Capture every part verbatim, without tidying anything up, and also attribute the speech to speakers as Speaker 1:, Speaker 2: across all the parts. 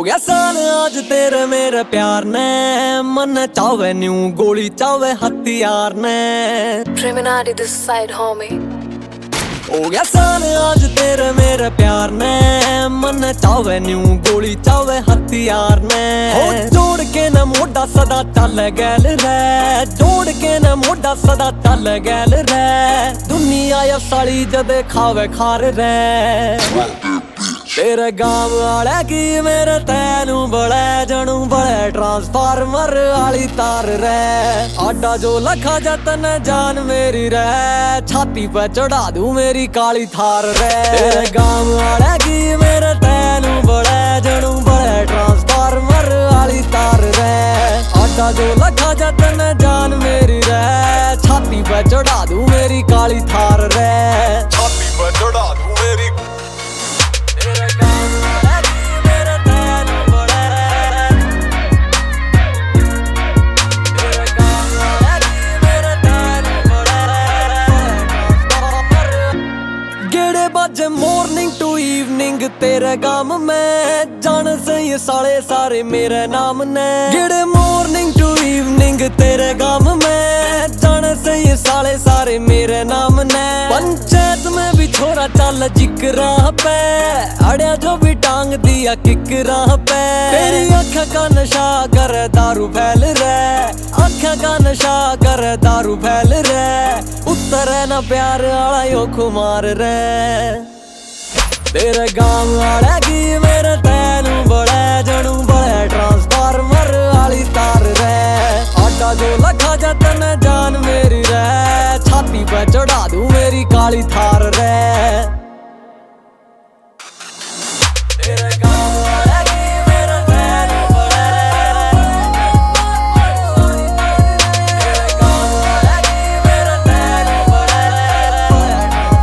Speaker 1: गया साल आज तेरे मेरे प्यार ने, मन चावे न्यू गोली चावे हथियार ने।
Speaker 2: Criminality this side homie।
Speaker 1: हो गया साल आज तेरे मेरे प्यार ने, मन चावे न्यू गोली चावे हथियार ने। हो जोड़ के न मोढ़ा सदा चल गैल रे, जोड़ के न मोढ़ा सदा चल गैल रे। दुनिया या साली जदे खावे खार रे। तेरे गांव वाले की मेरे तैनू बड़े जनू बड़े ट्रांसफार्मर वाली तार रे। आडा जो लखा जतन जान मेरी रे, छाती पे चढ़ा दूं मेरी काली थार रे। तेरे गांव वाले की मेरे तैनू बड़े जनू बड़े ट्रांसफार्मर वाली तार रे। आडा जो लखा जतन जान मेरी रे, छाती पे चढ़ा दूं मेरी काली थार रे। छाती पे चढ़ा दूं मेरी मॉर्निंग टू इवनिंग तेरे गाम में जान से ये साले सारे मेरे नाम ने। गिड़े मॉर्निंग टू इवनिंग तेरे गाम में जान से ये साले सारे मेरे नाम ने। पंचायत में भी छोरा चल जिक्रा पे, अड़िया जो भी टांग दिया किकरा पे। तेरी आँखों का नशा कर दारू फैल रे, आँखों का नशा कर दारू फैल रे। उतरे ना प्यार आला यो खुमार रे। तेरे गांव वाले की मेरे तैनू बड़े जनू बड़े ट्रांसफार्मर वाली तार रे। आटा जो लखा जतन जान मेरी रे, छाती पे चढ़ा दूं मेरी काली थार रे। तेरे गांव वाले की मेरे तैनू बड़े, तेरे गांव वाले की मेरे तैनू बड़े।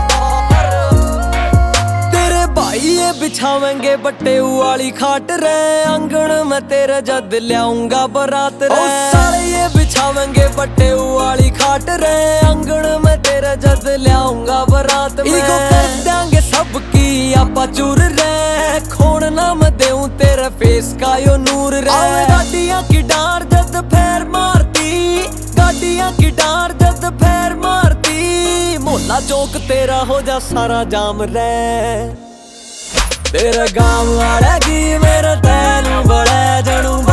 Speaker 1: तेरे भाई ये बिछावेंगे बट्टे वाली खाट रे, आंगन में तेरे जद ल्याऊंगा बारात रे। साले ये बिछावेंगे बट्टे वाली खाट रे, आंगन में तेरे जद ल्याऊंगा बारात में। इको कर देंगे सबकी आपा चूर रे, खोन ना मैं देऊं तेरे फेस का यो नूर रे। गाड़ियां की डार जद फेर मारती, गाड़ियां की डार जद फेर मारती। मोहल्ला चौक तेरा हो जा सारा जाम रे। तेरे गांव वाले की मेरे तैनू बड़े जनू